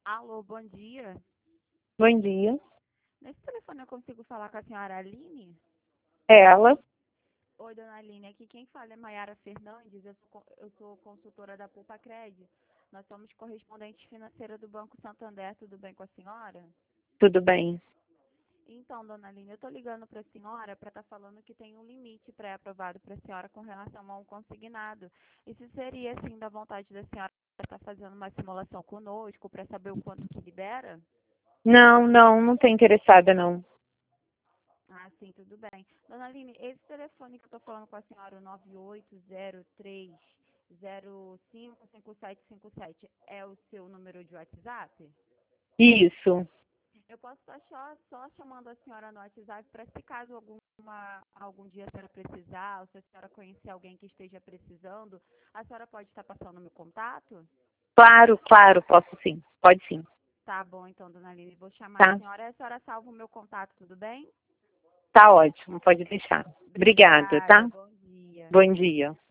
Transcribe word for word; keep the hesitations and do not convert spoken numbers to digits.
Alô, bom dia. Bom dia. Nesse telefone eu consigo falar com a senhora Aline? É ela? Oi, dona Aline, aqui quem fala é Maiara Fernandes, eu sou, co- eu sou consultora da Poupa Cred. Nós somos correspondentes financeiras do Banco Santander, tudo bem com a senhora? Tudo bem? Então, dona Aline, eu estou ligando para a senhora para estar falando que tem um limite pré-aprovado para a senhora com relação a um consignado. E se seria, assim, da vontade da senhora estar fazendo uma simulação conosco para saber o quanto que libera? Não, não, não tô interessada, não. Ah, sim, tudo bem. Dona Aline, esse telefone que eu estou falando com a senhora, o nove oito zero três zero cinco cinco sete cinco sete, é o seu número de WhatsApp? Isso. Eu posso estar só, só chamando a senhora no WhatsApp para se caso alguma, algum dia a senhora precisar, ou se a senhora conhecer alguém que esteja precisando, a senhora pode estar passando o meu contato? Claro, claro, posso sim. Pode sim. Tá bom, então, dona Aline, vou chamar a Tá? senhora e a senhora salva o meu contato, tudo bem? Tá ótimo, pode deixar. Obrigada, Obrigada, tá? bom dia. Bom dia.